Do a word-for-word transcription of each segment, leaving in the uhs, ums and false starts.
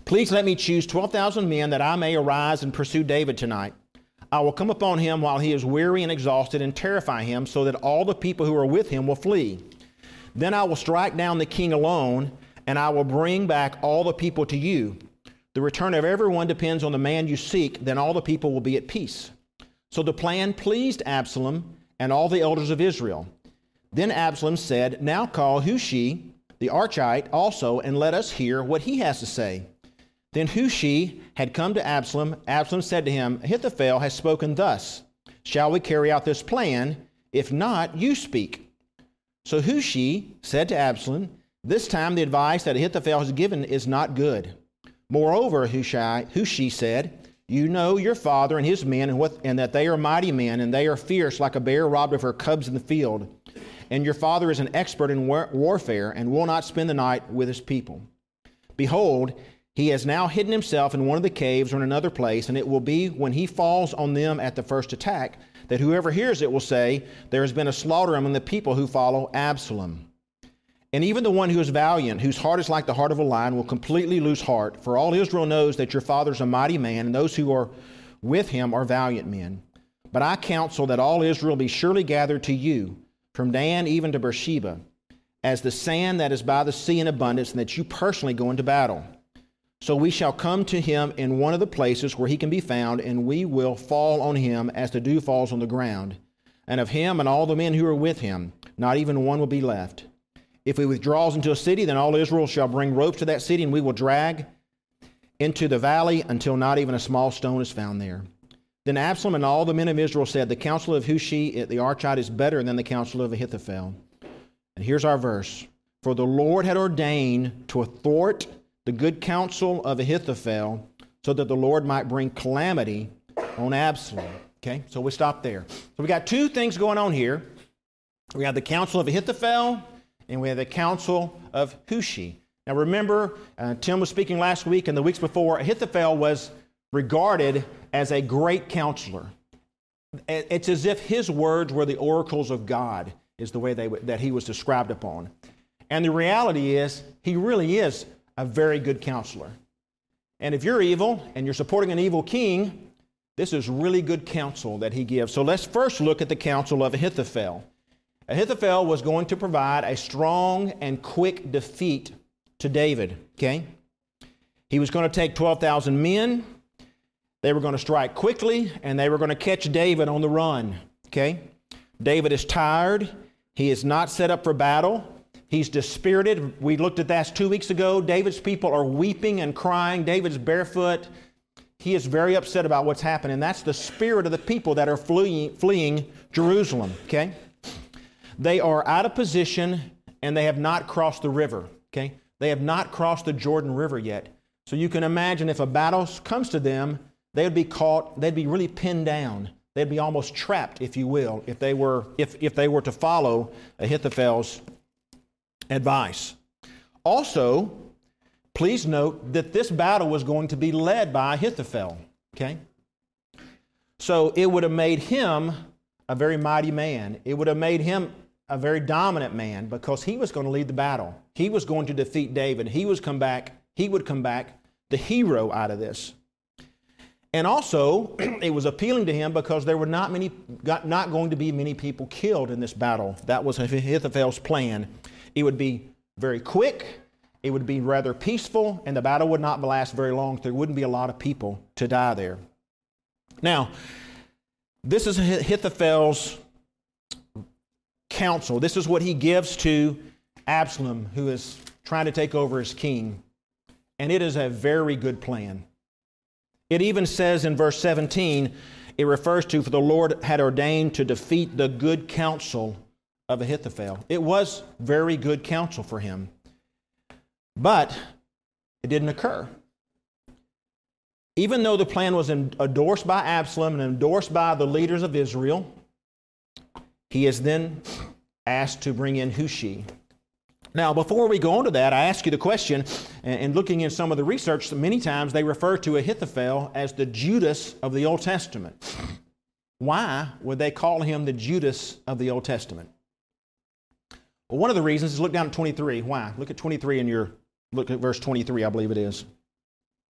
Please let me choose twelve thousand men that I may arise and pursue David tonight. I will come upon him while he is weary and exhausted and terrify him so that all the people who are with him will flee. Then I will strike down the king alone, and I will bring back all the people to you. The return of everyone depends on the man you seek, then all the people will be at peace. So the plan pleased Absalom and all the elders of Israel. Then Absalom said, Now call Hushai the Archite also, and let us hear what he has to say. Then Hushai had come to Absalom. Absalom said to him, Ahithophel has spoken thus. Shall we carry out this plan? If not, you speak. So Hushai said to Absalom, This time the advice that Ahithophel has given is not good. Moreover, Hushai, Hushai said, You know your father and his men, and, what, and that they are mighty men, and they are fierce like a bear robbed of her cubs in the field. And your father is an expert in war- warfare, and will not spend the night with his people. Behold, he has now hidden himself in one of the caves or in another place, and it will be when he falls on them at the first attack, that whoever hears it will say, There has been a slaughter among the people who follow Absalom. And even the one who is valiant, whose heart is like the heart of a lion, will completely lose heart. For all Israel knows that your father is a mighty man, and those who are with him are valiant men. But I counsel that all Israel be surely gathered to you, from Dan even to Beersheba, as the sand that is by the sea in abundance, and that you personally go into battle. So we shall come to him in one of the places where he can be found, and we will fall on him as the dew falls on the ground. And of him and all the men who are with him, not even one will be left. If he withdraws into a city, then all Israel shall bring ropes to that city, and we will drag into the valley until not even a small stone is found there. Then Absalom and all the men of Israel said, The counsel of Hushai the Archite is better than the counsel of Ahithophel. And here's our verse. For the Lord had ordained to thwart the good counsel of Ahithophel, so that the Lord might bring calamity on Absalom. Okay, so we stop there. So we got two things going on here. We have the counsel of Ahithophel, and we have the counsel of Hushai. Now remember, uh, Tim was speaking last week and the weeks before, Ahithophel was regarded as a great counselor. It's as if his words were the oracles of God, is the way they w- that he was described upon. And the reality is, he really is a very good counselor. And if you're evil and you're supporting an evil king, this is really good counsel that he gives. So let's first look at the counsel of Ahithophel. Ahithophel was going to provide a strong and quick defeat to David, okay? He was going to take twelve thousand men. They were going to strike quickly, and they were going to catch David on the run, okay? David is tired. He is not set up for battle. He's dispirited. We looked at that two weeks ago. David's people are weeping and crying. David's barefoot. He is very upset about what's happened, and that's the spirit of the people that are fleeing, fleeing Jerusalem, okay? They are out of position, and they have not crossed the river, okay? They have not crossed the Jordan River yet. So you can imagine if a battle comes to them, they would be caught, they'd be really pinned down. They'd be almost trapped, if you will, if they were, if, if they were to follow Ahithophel's advice. Also, please note that this battle was going to be led by Ahithophel, okay? So it would have made him a very mighty man. It would have made him a very dominant man because he was going to lead the battle. He was going to defeat David. He was come back, he would come back the hero out of this. And also, it was appealing to him because there were not many, not going to be many people killed in this battle. That was Ahithophel's plan. It would be very quick, it would be rather peaceful, and the battle would not last very long. There wouldn't be a lot of people to die there. Now, this is Ahithophel's counsel. This is what he gives to Absalom, who is trying to take over as king. And it is a very good plan. It even says in verse seventeen, it refers to, for the Lord had ordained to defeat the good counsel of Ahithophel. It was very good counsel for him. But it didn't occur. Even though the plan was endorsed by Absalom and endorsed by the leaders of Israel, he is then asked to bring in Hushai. Now, before we go on to that, I ask you the question, and looking in some of the research, many times they refer to Ahithophel as the Judas of the Old Testament. Why would they call him the Judas of the Old Testament? Well, one of the reasons is look down at twenty-three. Why? Look at twenty-three in your, look at verse twenty-three, I believe it is.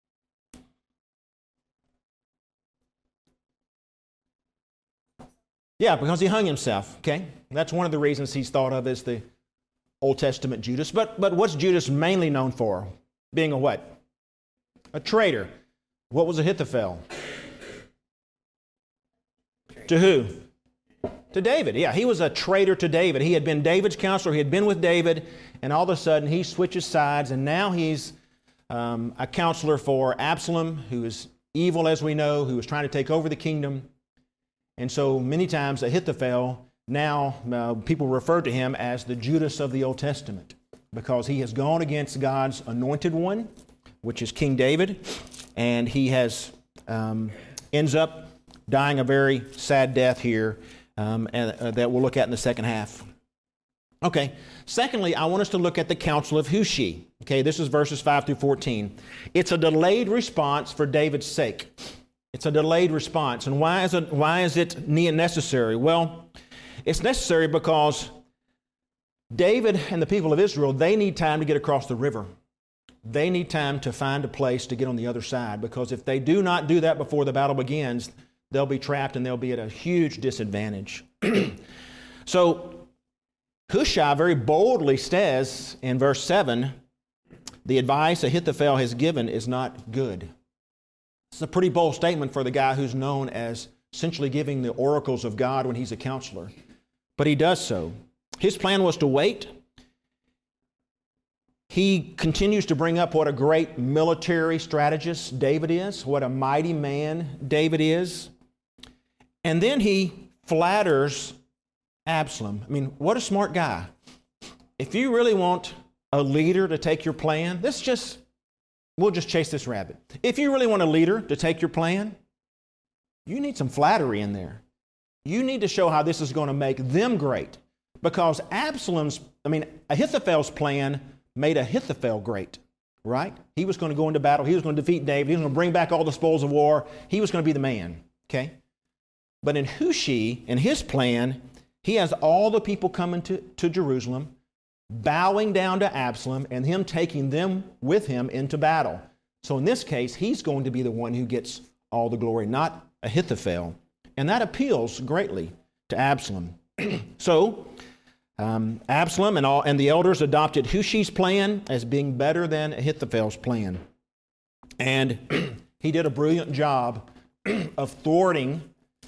Yeah, because he hung himself, okay? That's one of the reasons he's thought of as the Old Testament Judas. But, but what's Judas mainly known for? Being a what? A traitor. What was Ahithophel? To who? To David. Yeah, he was a traitor to David. He had been David's counselor. He had been with David, and all of a sudden he switches sides, and now he's um, a counselor for Absalom, who is evil, as we know, who is trying to take over the kingdom. And so many times Ahithophel, now uh, people refer to him as the Judas of the Old Testament, because he has gone against God's anointed one, which is King David, and he has um, ends up dying a very sad death here um, and, uh, that we'll look at in the second half. Okay. Secondly, I want us to look at the counsel of Hushi. Okay, this is verses five through fourteen. It's a delayed response for David's sake. It's a delayed response. And why is it, why is it necessary? Well, it's necessary because David and the people of Israel, they need time to get across the river. They need time to find a place to get on the other side, because if they do not do that before the battle begins, they'll be trapped and they'll be at a huge disadvantage. So Hushai very boldly says in verse seven, the advice Ahithophel has given is not good. It's a pretty bold statement for the guy who's known as essentially giving the oracles of God when he's a counselor. But he does so. His plan was to wait. He continues to bring up what a great military strategist David is, what a mighty man David is. And then he flatters Absalom. I mean, what a smart guy. If you really want a leader to take your plan, this just, we'll just chase this rabbit. If you really want a leader to take your plan, you need some flattery in there. You need to show how this is going to make them great. Because Absalom's, I mean, Ahithophel's plan made Ahithophel great, right? He was going to go into battle. He was going to defeat David. He was going to bring back all the spoils of war. He was going to be the man, okay? But in Hushi, in his plan, he has all the people coming to, to Jerusalem, bowing down to Absalom, and him taking them with him into battle. So in this case, he's going to be the one who gets all the glory, not Ahithophel. And that appeals greatly to Absalom. So um, Absalom and, all, and the elders adopted Hushi's plan as being better than Ahithophel's plan. And he did a brilliant job of thwarting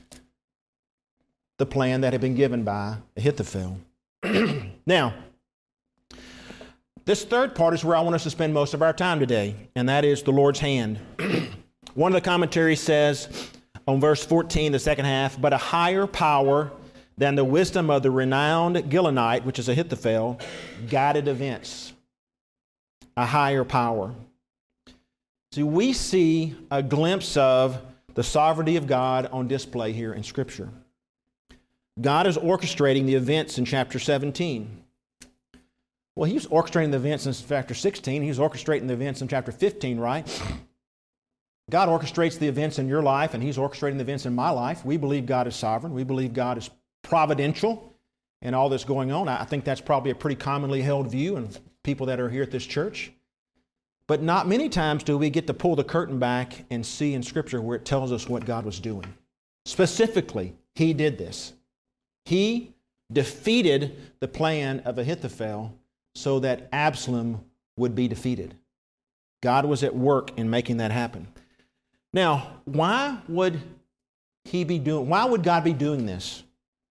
the plan that had been given by Ahithophel. Now, this third part is where I want us to spend most of our time today, and that is the Lord's hand. One of the commentaries says on verse fourteen, the second half, but a higher power than the wisdom of the renowned Gilonite, which is Ahithophel, guided events. A higher power. See, we see a glimpse of the sovereignty of God on display here in Scripture. God is orchestrating the events in chapter seventeen. Well, he was orchestrating the events in chapter sixteen. He was orchestrating the events in chapter fifteen, right? God orchestrates the events in your life, and he's orchestrating the events in my life. We believe God is sovereign. We believe God is providential in all that's going on. I think that's probably a pretty commonly held view in people that are here at this church. But not many times do we get to pull the curtain back and see in Scripture where it tells us what God was doing. Specifically, he did this. He defeated the plan of Ahithophel so that Absalom would be defeated. God was at work in making that happen. Now, why would he be doing, why would God be doing this?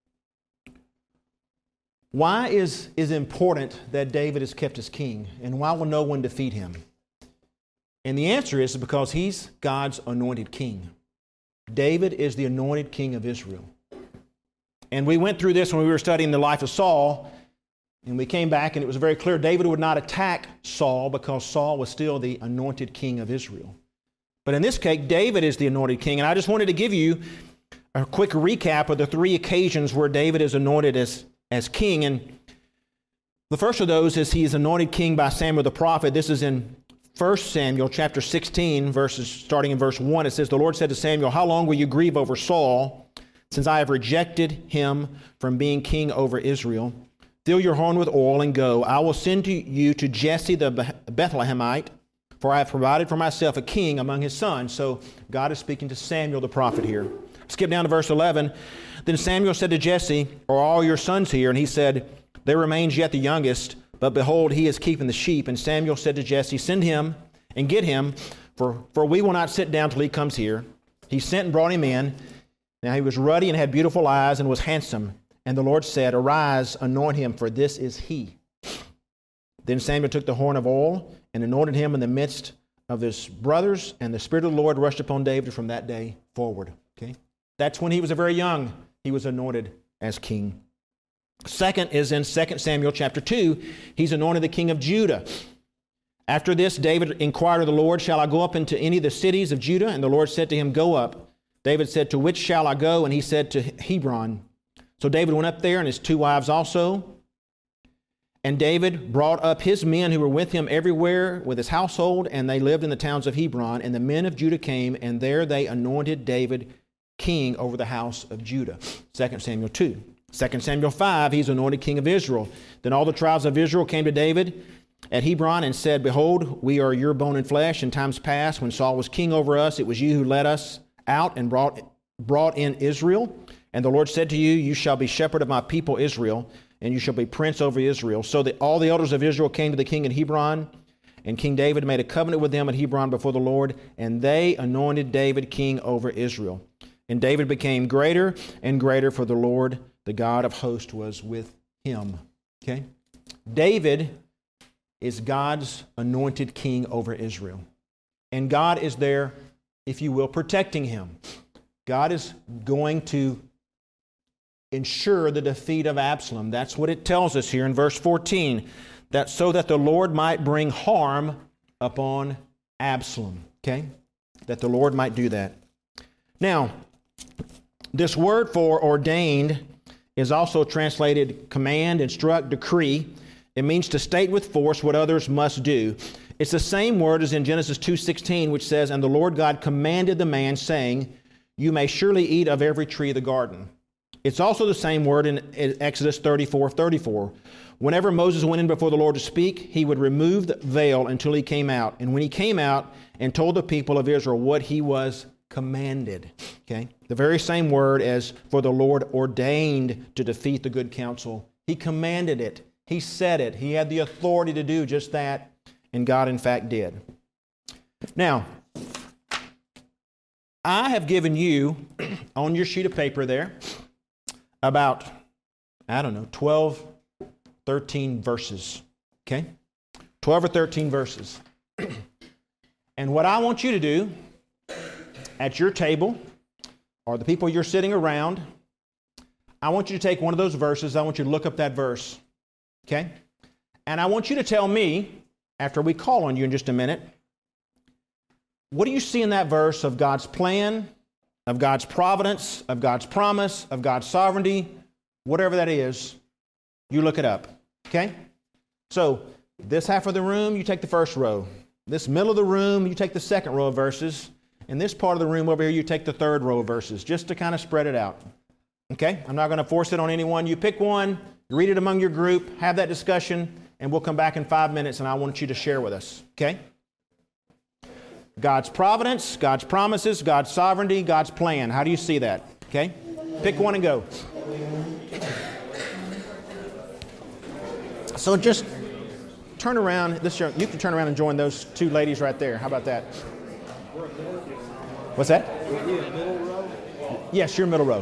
Why is it important that David is kept as king? And why will no one defeat him? And the answer is because he's God's anointed king. David is the anointed king of Israel. And we went through this when we were studying the life of Saul, and we came back and it was very clear David would not attack Saul because Saul was still the anointed king of Israel. But in this case, David is the anointed king. And I just wanted to give you a quick recap of the three occasions where David is anointed as, as king. And the first of those is he is anointed king by Samuel the prophet. This is in First Samuel chapter sixteen, verses starting in verse one. It says, the Lord said to Samuel, how long will you grieve over Saul, since I have rejected him from being king over Israel? Fill your horn with oil and go. I will send to you to Jesse the Bethlehemite, for I have provided for myself a king among his sons. So God is speaking to Samuel the prophet here. Skip down to verse eleven. Then Samuel said to Jesse, "Are all your sons here?" And he said, "There remains yet the youngest, but behold, he is keeping the sheep." And Samuel said to Jesse, "Send him and get him, for, for we will not sit down till he comes here." He sent and brought him in. Now he was ruddy and had beautiful eyes and was handsome. And the Lord said, "Arise, anoint him, for this is he." Then Samuel took the horn of oil and anointed him in the midst of his brothers, and the Spirit of the Lord rushed upon David from that day forward. Okay, that's when he was a very young. He was anointed as king. Second is in Second Samuel chapter two. He's anointed the king of Judah. After this, David inquired of the Lord, "Shall I go up into any of the cities of Judah?" And the Lord said to him, "Go up." David said, "To which shall I go?" And he said, "To Hebron." So David went up there, and his two wives also. And David brought up his men who were with him everywhere with his household, and they lived in the towns of Hebron. And the men of Judah came, and there they anointed David king over the house of Judah. Second Samuel two. Second Samuel five, he's anointed king of Israel. Then all the tribes of Israel came to David at Hebron and said, "Behold, we are your bone and flesh. In times past, when Saul was king over us, it was you who led us out and brought, brought in Israel. And the Lord said to you, you shall be shepherd of my people Israel, and you shall be prince over Israel." So that all the elders of Israel came to the king at Hebron, and King David made a covenant with them at Hebron before the Lord, and they anointed David king over Israel. And David became greater and greater, for the Lord, the God of hosts, was with him. Okay? David is God's anointed king over Israel. And God is there, if you will, protecting him. God is going to ensure the defeat of Absalom. That's what it tells us here in verse fourteen, that so that the Lord might bring harm upon Absalom. Okay? That the Lord might do that. Now, this word for ordained is also translated command, instruct, decree. It means to state with force what others must do. It's the same word as in Genesis two sixteen, which says, "And the Lord God commanded the man, saying, you may surely eat of every tree of the garden." It's also the same word in Exodus thirty-four thirty-four. Whenever Moses went in before the Lord to speak, he would remove the veil until he came out. And when he came out and told the people of Israel what he was commanded. Okay? The very same word as for the Lord ordained to defeat the good counsel. He commanded it. He said it. He had the authority to do just that. And God, in fact, did. Now, I have given you on your sheet of paper there about, I don't know, twelve, thirteen verses. Okay? twelve or thirteen verses. And what I want you to do at your table, or the people you're sitting around, I want you to take one of those verses. I want you to look up that verse. Okay? And I want you to tell me, after we call on you in just a minute, what do you see in that verse of God's plan, of God's providence, of God's promise, of God's sovereignty, whatever that is, you look it up. Okay? So, this half of the room, you take the first row. This middle of the room, you take the second row of verses. And this part of the room over here, you take the third row of verses, just to kind of spread it out. Okay? I'm not going to force it on anyone. You pick one, you read it among your group, have that discussion, and we'll come back in five minutes, and I want you to share with us. Okay? God's providence, God's promises, God's sovereignty, God's plan. How do you see that? Okay? Pick one and go. So just turn around. This you can turn around and join those two ladies right there. How about that? What's that? Yes, you're middle row.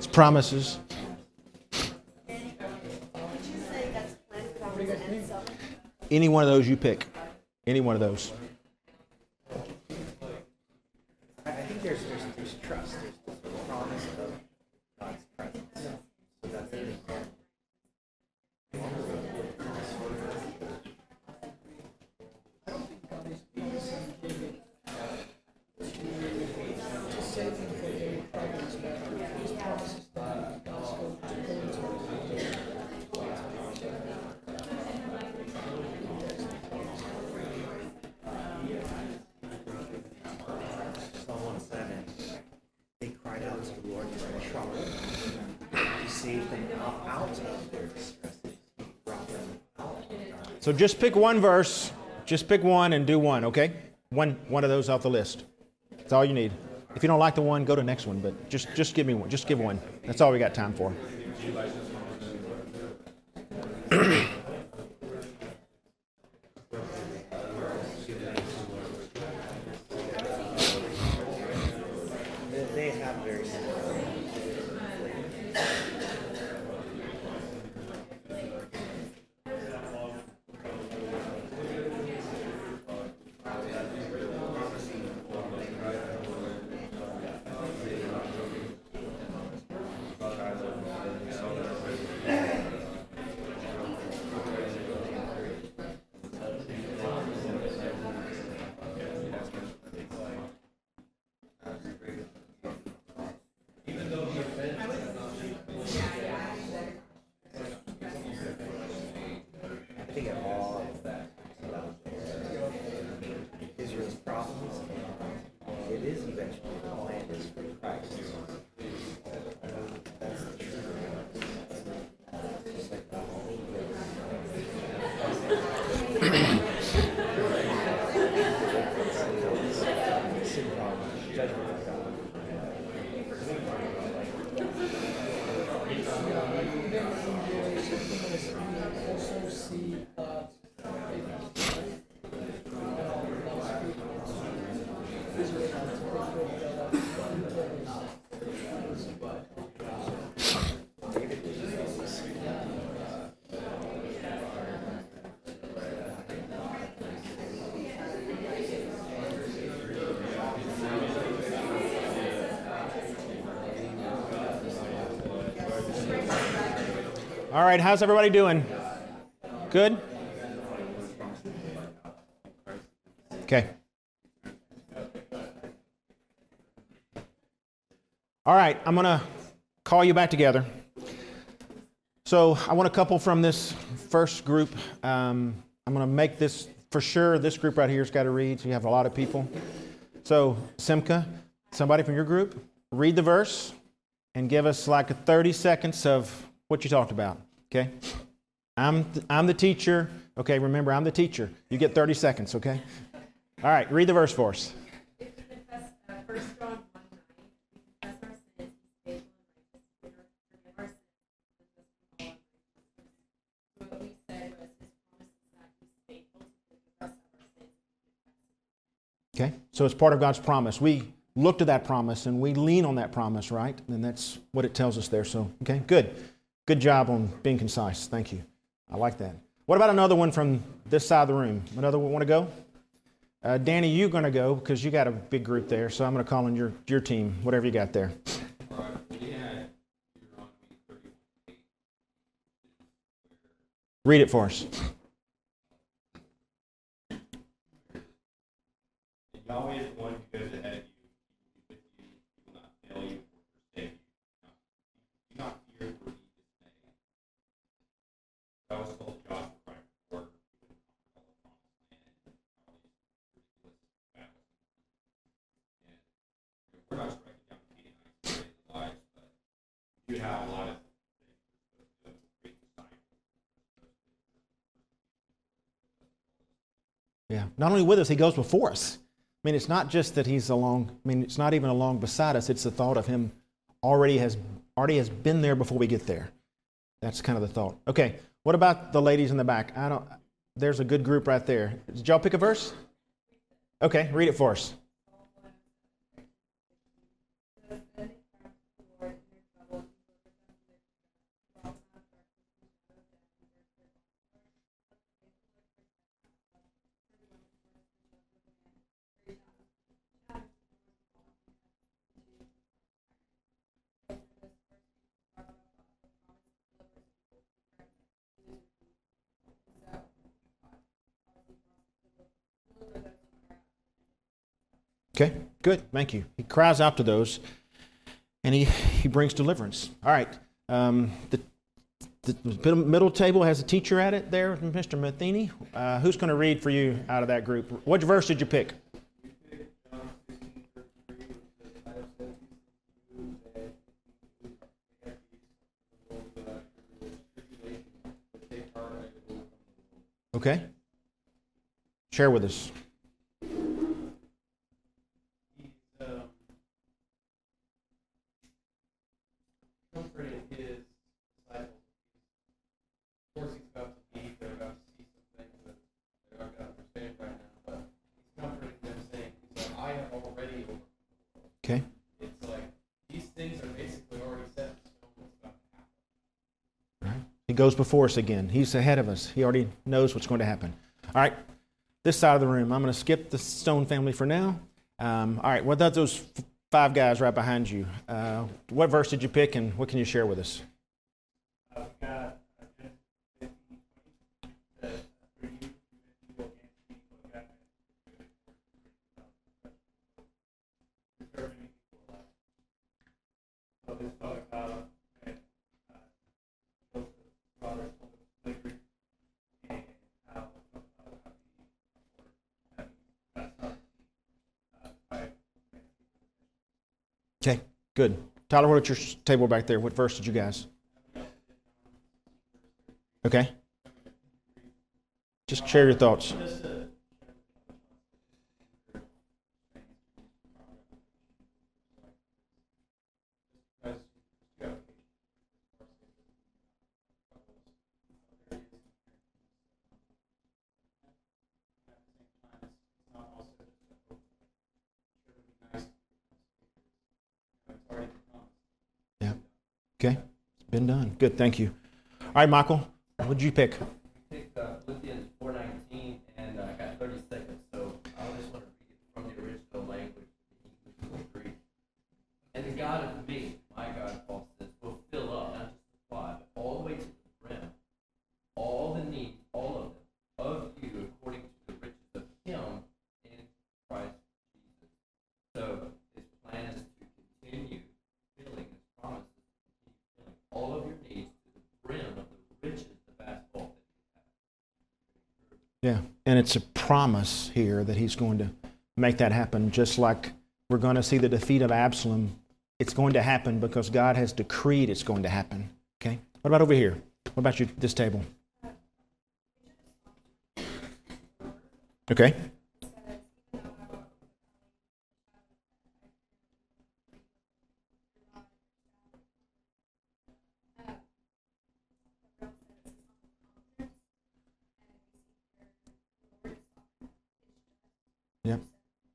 Promises. Would you say that's plan, promise, and self? Any one of those you pick. Any one of those. I think there's there's, there's trust. There's the promise of God's presence. So that's it. Psalm one seven. They cried out to the Lord in their trouble. He saved them out, out of their distresses. He brought them out. So just pick one verse. Just pick one and do one, okay? One one of those off the list. That's all you need. If you don't like the one, go to the next one. But just just give me one. Just give one. That's all we got time for. They have very similar. I think of all of that about Israel's problems. It is eventually the plan is for Christ. That's the truth. Just like the whole sin problem, judgment of God. All right, how's everybody doing? Good? Okay. All right, I'm going to call you back together. So I want a couple from this first group. Um, I'm going to make this, for sure, this group right here has got to read, so you have a lot of people. So Simca, somebody from your group, read the verse and give us like thirty seconds of what you talked about, okay? I'm th- I'm the teacher. Okay, remember, I'm the teacher. You get thirty seconds, okay? All right, read the verse for us. If we confess, uh, First John one nine, we confess our sins, He's faithful and righteous to forgive our sins and cleanse us from all unrighteousness. So what we said was His promise is that He's faithful to forgive us of our sins. Okay, so it's part of God's promise. We look to that promise and we lean on that promise, right? And that's what it tells us there. So, okay, good. Good job on being concise. Thank you. I like that. What about another one from this side of the room? Another one want to go? Uh, Danny, you're going to go because you got a big group there. So I'm going to call on your, your team, whatever you got there. Read it for us. Yahweh is the one who goes ahead of you. He will be with you. He will not fail you or forsake you. Do not fear or be dismayed. I was told Joshua right before he would conquer all the promised land and all these ridiculous battles. And you know, we're not striking down Canaanites to save their lives, but you have a lot of things that are great disciples. Yeah. Not only with us, he goes before us. I mean, it's not just that he's along, I mean, it's not even along beside us. It's the thought of him already has already has been there before we get there. That's kind of the thought. Okay. What about the ladies in the back? I don't, there's a good group right there. Did y'all pick a verse? Okay. Read it for us. Okay, good. Thank you. He cries out to those, and he, he brings deliverance. All right. Um, the, the middle table has a teacher at it there, Mister Matheny. Uh, who's going to read for you out of that group? What verse did you pick? Okay. Share with us. Comforting his disciples. Of course, he's about to leave. They're about to see some things that they're not going to understand right now. But he's comforting them, saying, he's like, I have already overcome the world. Okay. It's like these things are basically already set in stone. What's about to happen? Right. He goes before us again. He's ahead of us. He already knows what's going to happen. All right. This side of the room, I'm going to skip the Stone family for now. Um, all right. What about those f- five guys right behind you? Uh, what verse did you pick, and what can you share with us? I've got uh, Genesis fifteen, twenty, that for you, you will against me, but God has preserving people alive. So this talk about that uh, Joseph's brother sold him slavery, and how uh, how he uh, that's not uh, by Okay, good. Tyler, what at your s- table back there? What verse did you guys? Okay. Just share your thoughts. Yeah. Okay. It's been done. Good. Thank you. All right, Michael, what did you pick? picked uh, Philippians four nineteen, and uh, I got thirty seconds, so I just want to read it from the original language, the English and Greek. And the God of me, my God, Paul says, will fill up, not just supply, but all the way to the brim, all the needs, all of them, of you, according to the riches of Him in Christ Jesus. So His plan is to continue filling His promises, to continue filling all of your needs to the brim of the riches, the vast vault that He has. Yeah. And it's a promise here that he's going to make that happen, just like we're going to see the defeat of Absalom. It's going to happen because God has decreed it's going to happen. Okay? What about over here? What about you, this table? Okay. Yep.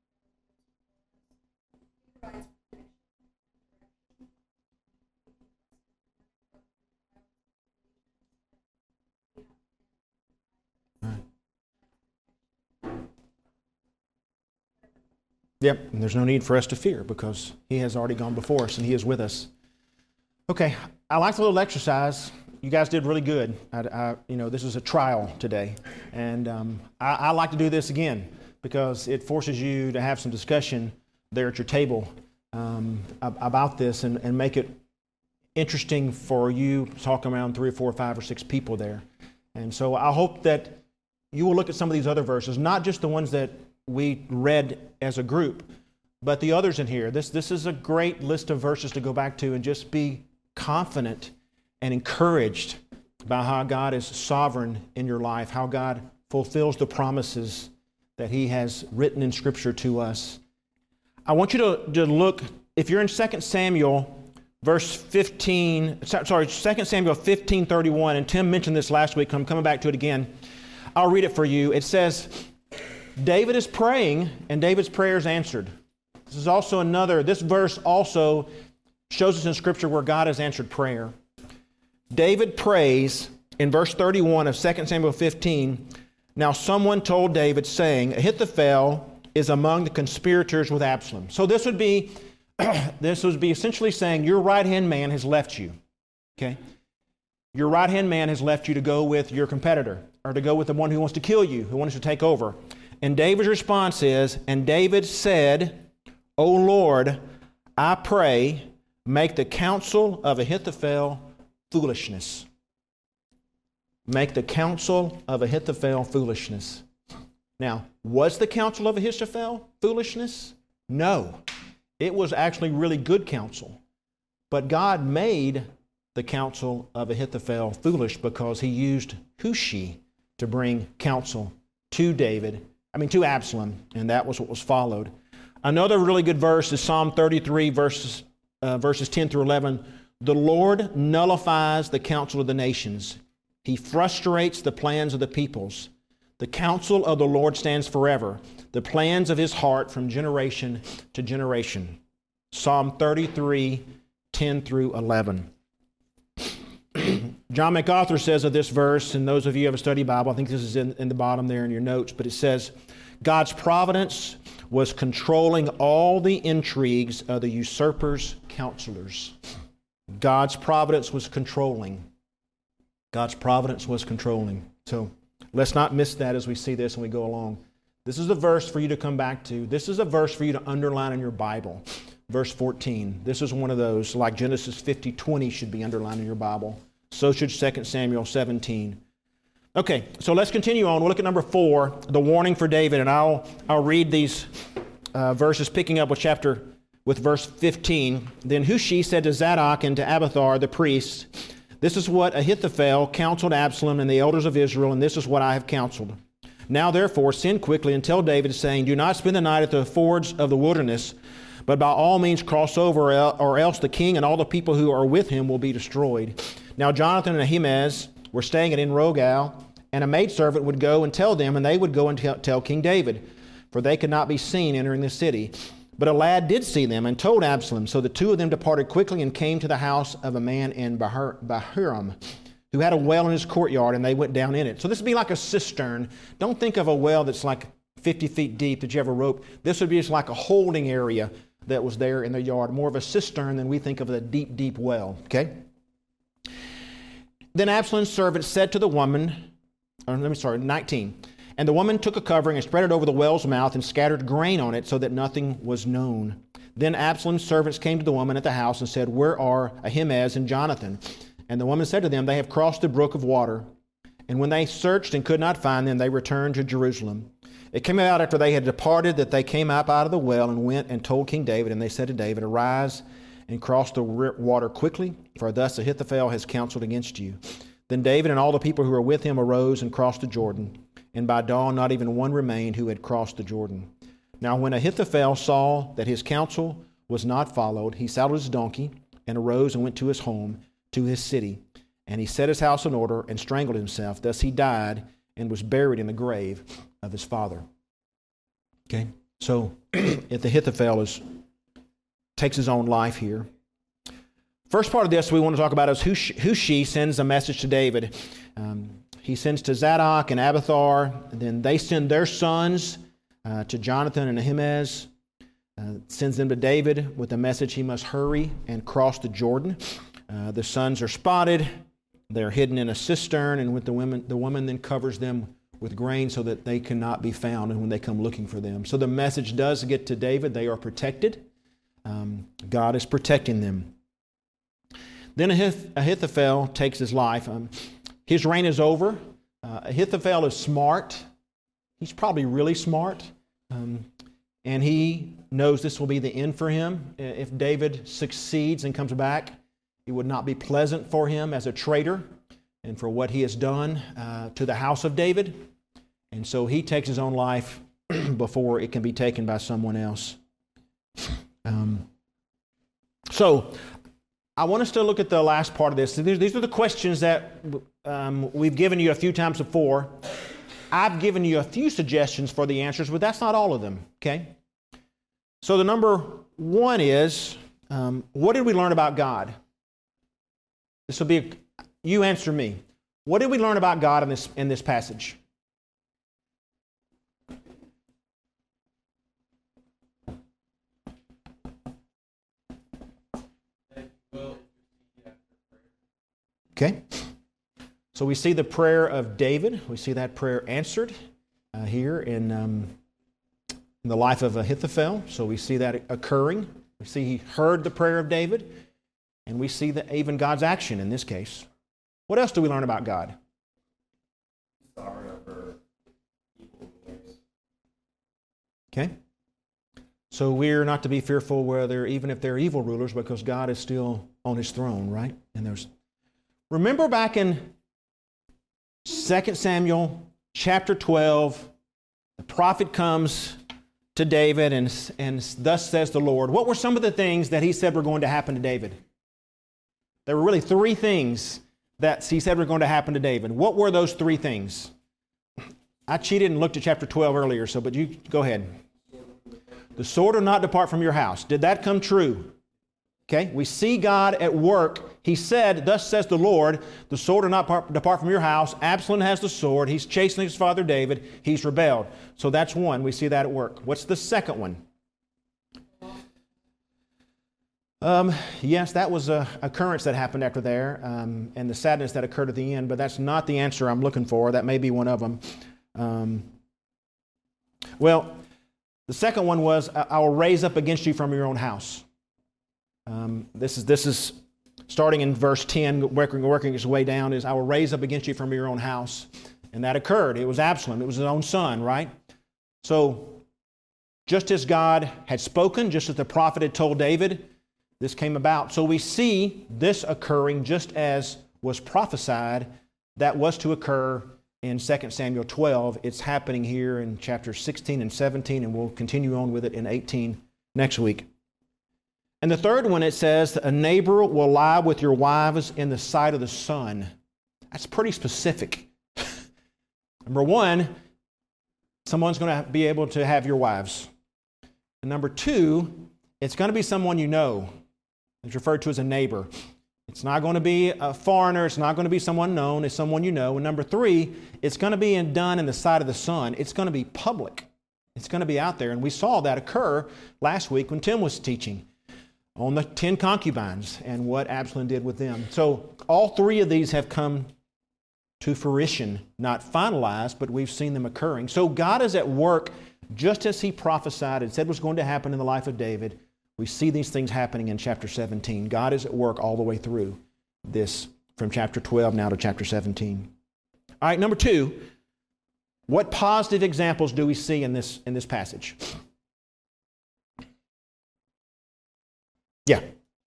Yep, and there's no need for us to fear because he has already gone before us and he is with us. Okay, I liked the little exercise. You guys did really good. I, I, you know, this is a trial today, and um, I, I like to do this again because it forces you to have some discussion there at your table um, about this and, and make it interesting for you talking around three or four or five or six people there. And so I hope that you will look at some of these other verses, not just the ones that we read as a group, but the others in here. This, this is a great list of verses to go back to and just be confident and encouraged by how God is sovereign in your life, how God fulfills the promises that He has written in Scripture to us. I want you to, to look, if you're in Second Samuel, verse fifteen, sorry, Second Samuel fifteen thirty-one, and Tim mentioned this last week, I'm coming back to it again. I'll read it for you. It says, David is praying, and David's prayer is answered. This is also another, this verse also shows us in Scripture where God has answered prayer. David prays in verse thirty-one of Second Samuel fifteen, now someone told David, saying, Ahithophel is among the conspirators with Absalom. So this would be, this would be essentially saying, your right-hand man has left you. Okay? Your right-hand man has left you to go with your competitor, or to go with the one who wants to kill you, who wants to take over. And David's response is, and David said, O Lord, I pray, make the counsel of Ahithophel foolishness. Make the counsel of Ahithophel foolishness. Now, was the counsel of Ahithophel foolishness? No. It was actually really good counsel. But God made the counsel of Ahithophel foolish because he used Hushai to bring counsel to David, I mean to Absalom, and that was what was followed. Another really good verse is Psalm thirty-three, verses, uh, verses ten through eleven. The Lord nullifies the counsel of the nations. He frustrates the plans of the peoples. The counsel of the Lord stands forever, the plans of his heart from generation to generation. Psalm thirty-three, ten through eleven. John MacArthur says of this verse, and those of you who have a study Bible, I think this is in, in the bottom there in your notes, but it says, God's providence was controlling all the intrigues of the usurper's counselors. God's providence was controlling. God's providence was controlling. So let's not miss that as we see this and we go along. This is a verse for you to come back to. This is a verse for you to underline in your Bible. Verse fourteen. This is one of those, like Genesis fifty twenty should be underlined in your Bible. So should Second Samuel seventeen. Okay, so let's continue on. We'll look at number four, the warning for David, and I'll I'll read these uh, verses, picking up with chapter with verse fifteen. Then Hushai said to Zadok and to Abiathar the priests, "This is what Ahithophel counseled Absalom and the elders of Israel, and this is what I have counseled. Now therefore send quickly and tell David, saying, do not spend the night at the fords of the wilderness, but by all means cross over, or else the king and all the people who are with him will be destroyed." Now Jonathan and Ahimaaz were staying at En-Rogel, and a maidservant would go and tell them, and they would go and tell, tell King David, for they could not be seen entering the city. But a lad did see them and told Absalom. So the two of them departed quickly and came to the house of a man in Bahurim, who had a well in his courtyard, and they went down in it. So this would be like a cistern. Don't think of a well that's like fifty feet deep that you have a rope. This would be just like a holding area that was there in the yard, more of a cistern than we think of a deep, deep well. Okay? Then Absalom's servant said to the woman, or let me sorry, nineteen, and the woman took a covering and spread it over the well's mouth and scattered grain on it so that nothing was known. Then Absalom's servants came to the woman at the house and said, where are Ahimaaz and Jonathan? And the woman said to them, they have crossed the brook of water. And when they searched and could not find them, they returned to Jerusalem. It came about after they had departed that they came up out of the well and went and told King David. And they said to David, arise and cross the water quickly, for thus Ahithophel has counseled against you. Then David and all the people who were with him arose and crossed the Jordan. And by dawn not even one remained who had crossed the Jordan. Now when Ahithophel saw that his counsel was not followed, he saddled his donkey and arose and went to his home, to his city. And he set his house in order and strangled himself. Thus he died and was buried in the grave of his father. Okay, so if Ahithophel is, takes his own life here. First part of this we want to talk about is Hushai sends a message to David. Um, he sends to Zadok and Abiathar, and then they send their sons uh, to Jonathan and Ahimaaz, uh, sends them to David with a message he must hurry and cross the Jordan. Uh, the sons are spotted, they're hidden in a cistern, and with the women, the woman then covers them with grain so that they cannot be found and when they come looking for them. So the message does get to David. They are protected. Um, God is protecting them. Then Ahithophel takes his life. Um, his reign is over. Uh, Ahithophel is smart. He's probably really smart. Um, and he knows this will be the end for him. If David succeeds and comes back, it would not be pleasant for him as a traitor and for what he has done uh, to the house of David. And so he takes his own life before it can be taken by someone else. Um, so I want us to look at the last part of this. These are the questions that um, we've given you a few times before. I've given you a few suggestions for the answers, but that's not all of them, okay? So the number one is, um, what did we learn about God? This will be, a, you answer me. What did we learn about God in this, in this passage? Okay. So we see the prayer of David. We see that prayer answered uh, here in, um, in the life of Ahithophel. So we see that occurring. We see he heard the prayer of David, and we see that even God's action in this case. What else do we learn about God? Sorry for evil rulers. Okay? So we're not to be fearful whether, even if they're evil rulers, because God is still on his throne, right? And there's remember back in Second Samuel chapter twelve, the prophet comes to David and, and thus says the Lord. What were some of the things that he said were going to happen to David? There were really three things that he said were going to happen to David. What were those three things? I cheated and looked at chapter twelve earlier, so but you go ahead. The sword will not depart from your house. Did that come true? Okay, we see God at work. He said, thus says the Lord, the sword will not part, depart from your house. Absalom has the sword. He's chasing his father David. He's rebelled. So that's one. We see that at work. What's the second one? Um, yes, that was a occurrence that happened after there, um, and the sadness that occurred at the end, but that's not the answer I'm looking for. That may be one of them. Um, well, the second one was, I will raise up against you from your own house. Um, this is this is starting in verse ten, working, working its way down, is I will raise up against you from your own house. And that occurred. It was Absalom. It was his own son, right? So, just as God had spoken, just as the prophet had told David, this came about. So we see this occurring just as was prophesied that was to occur in Second Samuel twelve. It's happening here in chapters sixteen and seventeen, and we'll continue on with it in eighteen next week. And the third one, it says, a neighbor will lie with your wives in the sight of the sun. That's pretty specific. Number one, someone's going to be able to have your wives. And number two, it's going to be someone you know. It's referred to as a neighbor. It's not going to be a foreigner. It's not going to be someone known. It's someone you know. And number three, it's going to be done in the sight of the sun. It's going to be public. It's going to be out there. And we saw that occur last week when Tim was teaching on the ten concubines and what Absalom did with them. So all three of these have come to fruition, not finalized, but we've seen them occurring. So God is at work just as he prophesied and said was going to happen in the life of David. We see these things happening in chapter seventeen. God is at work all the way through this, from chapter twelve now to chapter seventeen. All right, number two, what positive examples do we see in this, in this passage? Yeah.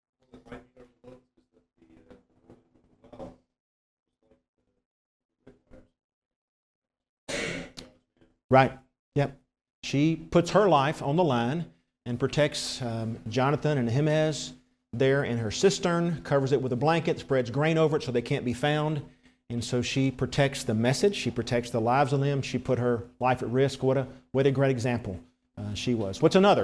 Right. Yep. She puts her life on the line and protects um, Jonathan and Ahimaaz there in her cistern, covers it with a blanket, spreads grain over it so they can't be found. And so she protects the message. She protects the lives of them. She put her life at risk. What a, what a great example uh, she was. What's another?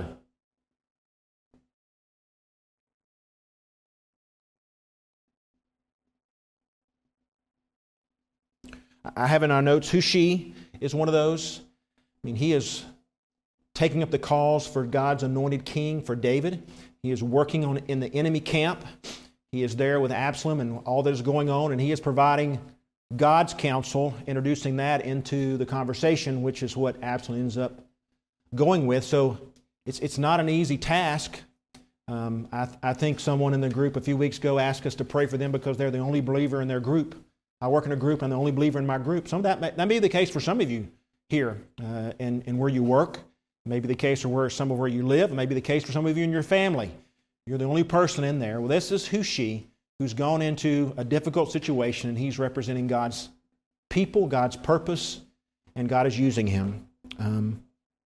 I have in our notes, Hushi is one of those. I mean, he is taking up the cause for God's anointed king, for David. He is working on in the enemy camp. He is there with Absalom and all that is going on, and he is providing God's counsel, introducing that into the conversation, which is what Absalom ends up going with. So it's it's not an easy task. Um, I, I think someone in the group a few weeks ago asked us to pray for them because they're the only believer in their group. I work in a group, I'm the only believer in my group. Some of that may, that may be the case for some of you here uh, and, and where you work. Maybe the case for where some of where you live. It may be the case for some of you in your family. You're the only person in there. Well, this is Hushi, who's gone into a difficult situation, and he's representing God's people, God's purpose, and God is using him. Um,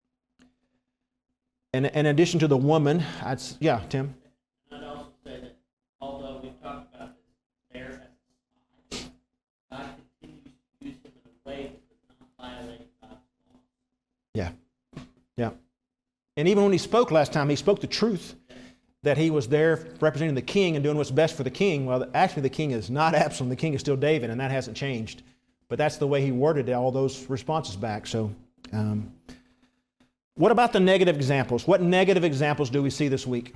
and, and in addition to the woman, I'd, yeah, Tim? I'd also say that although we've talked about this there as a spy, God continues to use him in a way that does not violate God's law. Yeah, yeah. And even when he spoke last time, he spoke the truth, that he was there representing the king and doing what's best for the king. Well, actually the king is not Absalom, the king is still David, and that hasn't changed. But that's the way he worded all those responses back. So, um, what about the negative examples? What negative examples do we see this week?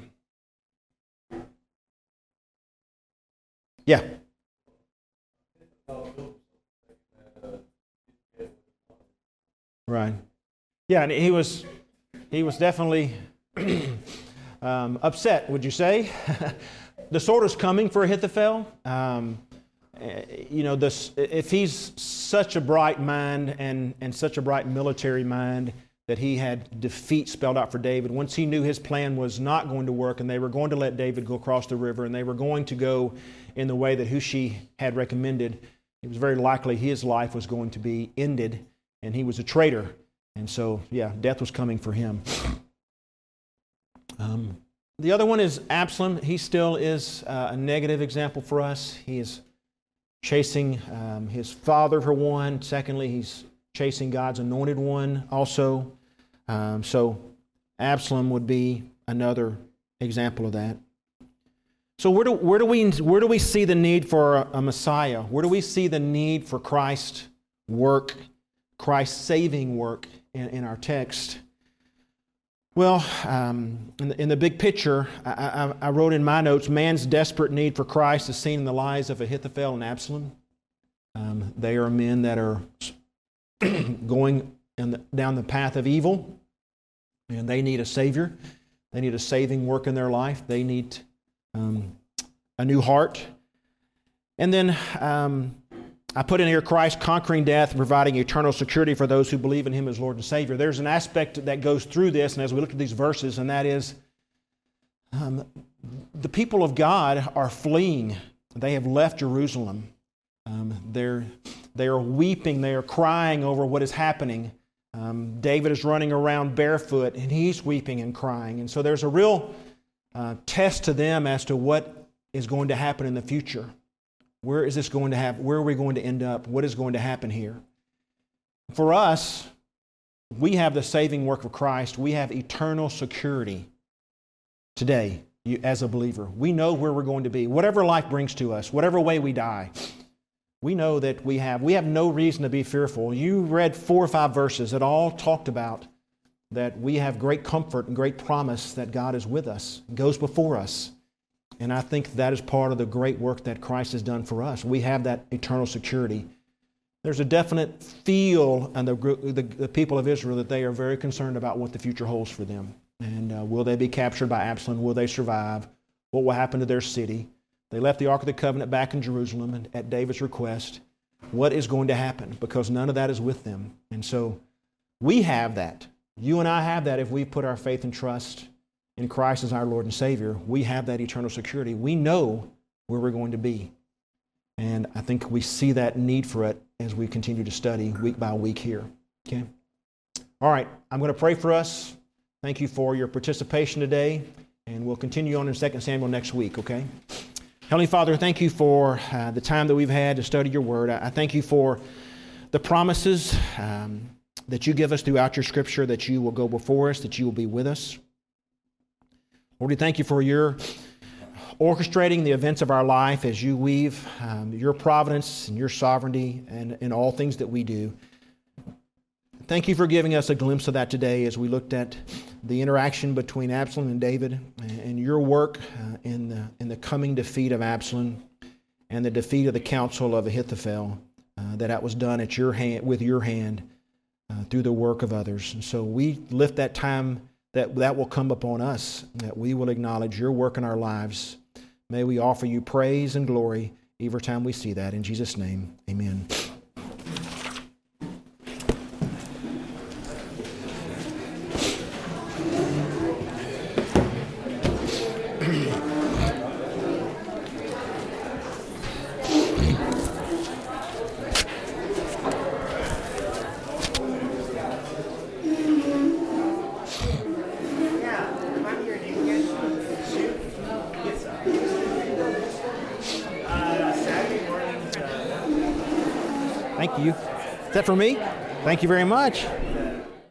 Yeah. Right. Yeah, and he was he was definitely um, upset, would you say? The sword is coming for Ahithophel. Um, you know, this, if he's such a bright mind and, and such a bright military mind that he had defeat spelled out for David, once he knew his plan was not going to work and they were going to let David go across the river and they were going to go in the way that Hushai had recommended, it was very likely his life was going to be ended, and he was a traitor. And so, yeah, death was coming for him. Um, the other one is Absalom. He still is uh, a negative example for us. He is chasing um, his father, for one. Secondly, he's chasing God's anointed one also. Um, so Absalom would be another example of that. So where do, where do we where do we see the need for a, a Messiah? Where do we see the need for Christ's work, Christ's saving work in, in our text? Well, um, in, the, in the big picture, I, I, I wrote in my notes, man's desperate need for Christ is seen in the lives of Ahithophel and Absalom. Um, they are men that are going in the, down the path of evil, and they need a Savior. They need a saving work in their life. They need um, a new heart. And then um, I put in here Christ conquering death and providing eternal security for those who believe in Him as Lord and Savior. There's an aspect that goes through this, and as we look at these verses, and that is um, the people of God are fleeing. They have left Jerusalem. Um, they're, they are weeping. They are crying over what is happening. Um, David is running around barefoot, and he's weeping and crying. And so there's a real uh, test to them as to what is going to happen in the future. Where is this going to happen? Where are we going to end up? What is going to happen here? For us, we have the saving work of Christ. We have eternal security today you, as a believer. We know where we're going to be. Whatever life brings to us, whatever way we die, we know that we have, we have no reason to be fearful. You read four or five verses that all talked about that we have great comfort and great promise that God is with us, goes before us. And I think that is part of the great work that Christ has done for us. We have that eternal security. There's a definite feel in the, the, the people of Israel that they are very concerned about what the future holds for them. And uh, will they be captured by Absalom? Will they survive? What will happen to their city? They left the Ark of the Covenant back in Jerusalem and at David's request. What is going to happen? Because none of that is with them. And so we have that. You and I have that if we put our faith and trust in Christ as our Lord and Savior. We have that eternal security. We know where we're going to be. And I think we see that need for it as we continue to study week by week here. Okay? All right, I'm going to pray for us. Thank you for your participation today, and we'll continue on in Second Samuel next week, okay? Heavenly Father, thank you for uh, the time that we've had to study your word. I, I thank you for the promises um, that you give us throughout your scripture, that you will go before us, that you will be with us. Lord, we thank you for your orchestrating the events of our life as you weave um, your providence and your sovereignty and in all things that we do. Thank you for giving us a glimpse of that today as we looked at the interaction between Absalom and David and your work uh, in the in the coming defeat of Absalom and the defeat of the council of Ahithophel, uh, that that was done at your hand with your hand uh, through the work of others. And so we lift that time that that will come upon us, that we will acknowledge your work in our lives. May we offer you praise and glory every time we see that. In Jesus' name, amen. Thank you. Is that for me? Thank you very much.